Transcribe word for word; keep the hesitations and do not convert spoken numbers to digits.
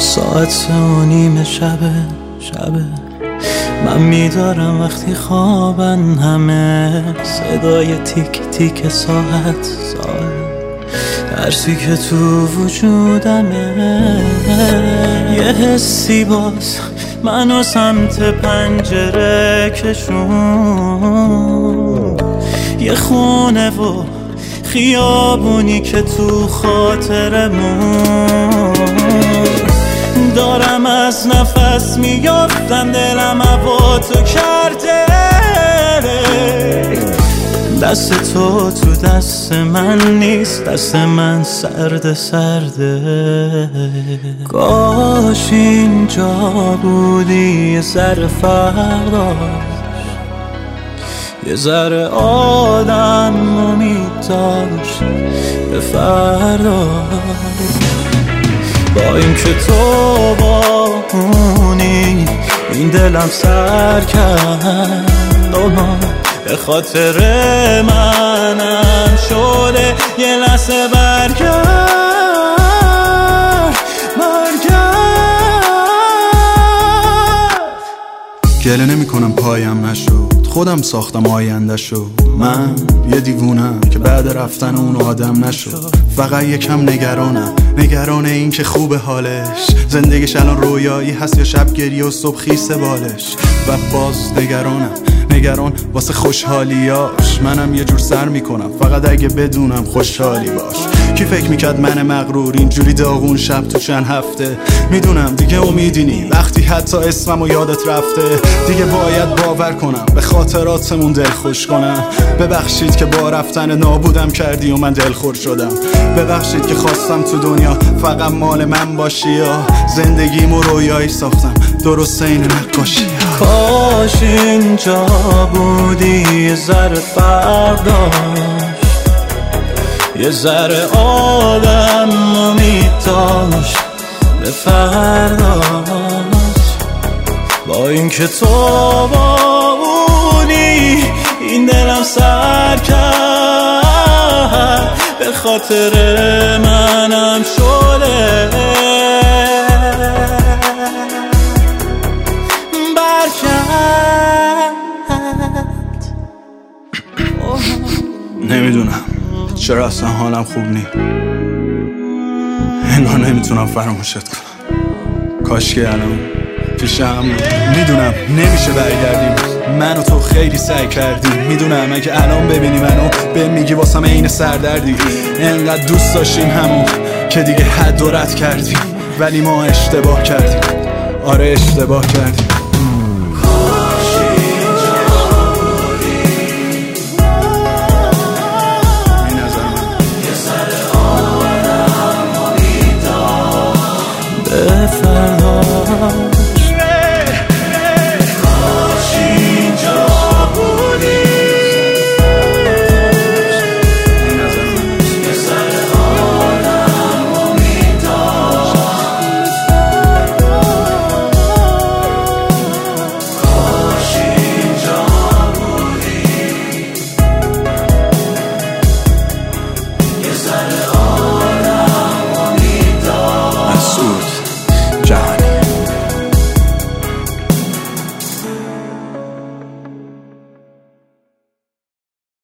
ساعت سه و نیم شبه شبه من میدارم وقتی خوابن همه صدای تیک تیک ساعت ساعت درسی که تو وجودمه یه حسی باز منو سمت پنجره کشون یه خونه و خیابونی که تو خاطرمون دارم از نفس میافتم دلم هوا تو کرده دست تو تو دست من نیست دست من سرده سرده کاش اینجا بودی یه ذره فرق داشت یه ذره آدم امید داشت به فردا با این که تو با اونی این دلم سر کرد به خاطر منم شده یه لحظه برگرد برگرد گله نمی کنم پایم نشد خودم ساختم آینده شو من یه دیوونم که بعد رفتن اون آدم نشد فقط یکم نگرانم نگران این که خوب حالش زندگیش الان رویایی هست یا شب گریه و صبح خیسه بالش و باز نگرانم نگران واسه خوشحالیاش منم یه جور سر میکنم فقط اگه بدونم خوشحالی باش کی فکر میکرد من مغرور اینجوری داغون شب تو چند هفته میدونم دیگه امیدینی وقتی حتی اسمم و یادت رفته دیگه باید باور کنم به خاطراتمون دل خوش کنم ببخشید که با رفتن نابودم کردی و من دلخور شدم ببخشید که خواستم تو دنیا فقط مال من باشی یا زندگیمو رویایی ساختم درست این نقاشی کاش اینجا بودی یه ذره فرق داشت یه ذره آدم امید داشت به فرداش با این که تو با اونی این دلم سر کرد به خاطر منم شده نمیدونم چرا اصلا حالم خوب نی انگار نمیتونم فراموشت کنم کاش که الان پیشم میدونم نمیشه برگردیم من و تو خیلی سعی کردیم میدونم اگه الان ببینی منو به میگی واسم عین سردردی انقدر دوست داشتیم همون که دیگه حد و رد کردیم ولی ما اشتباه کردیم آره اشتباه کردیم